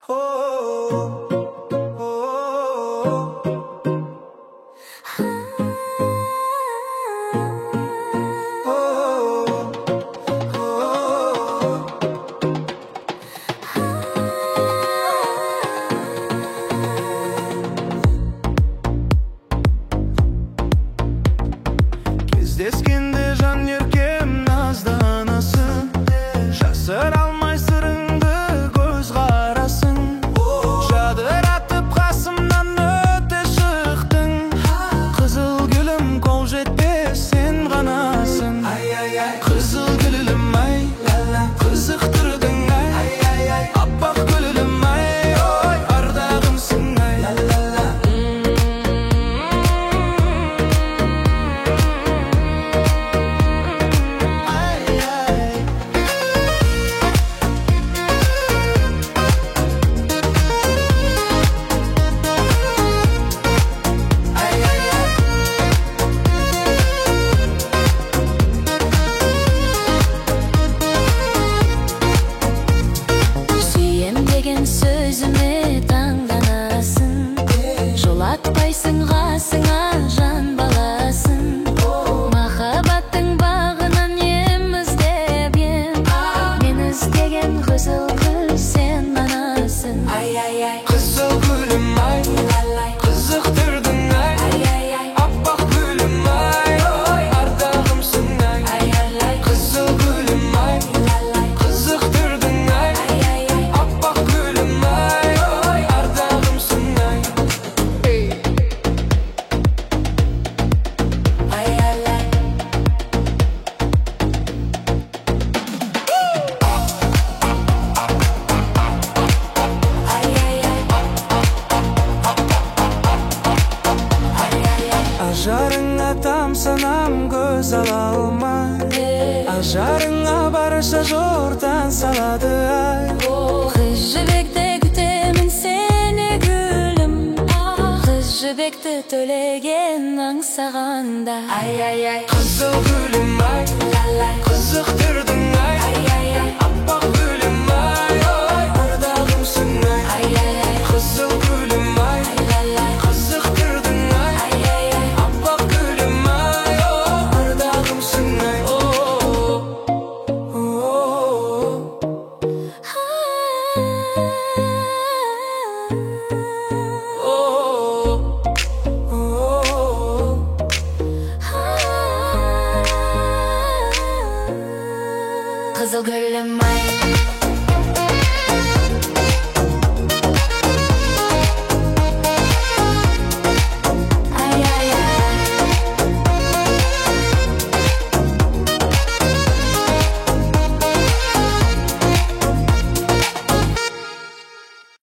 Кездескенде жан еркем назданасың, жасыра алмай сырыңды көз қарасың. Жадыратып қасымнан өте шықтың, қызыл гүлім қол жетпес сен ғанасың. Қызыл гүлім ай, қызықтырдың ай, аппақ гүлім ай, ой ардағымсың ай. Сөзіме таңданасың, жолатпайсың ғасыңа жан баласын. Махаббаттың бағынан ем іздеп ем, мен іздеген қызыл гүл сен ғанасың. Қызыл гүлім ай, қызықтырдың ай, аппақ гүлім ай, ой ардағымсың ай. Қызыл гүлім ай, қызықтырдың ай, аппақ гүлім ай, ой ардағымсың ай. Ажарыңа тамсанам көз ала алмай, ажарыңа барша жортан салады ай. Қыз жібекті күтемін сені гүлім, қыз жібекті төлеген аңсағанда. Қызыл гүлім ай, қызықтыр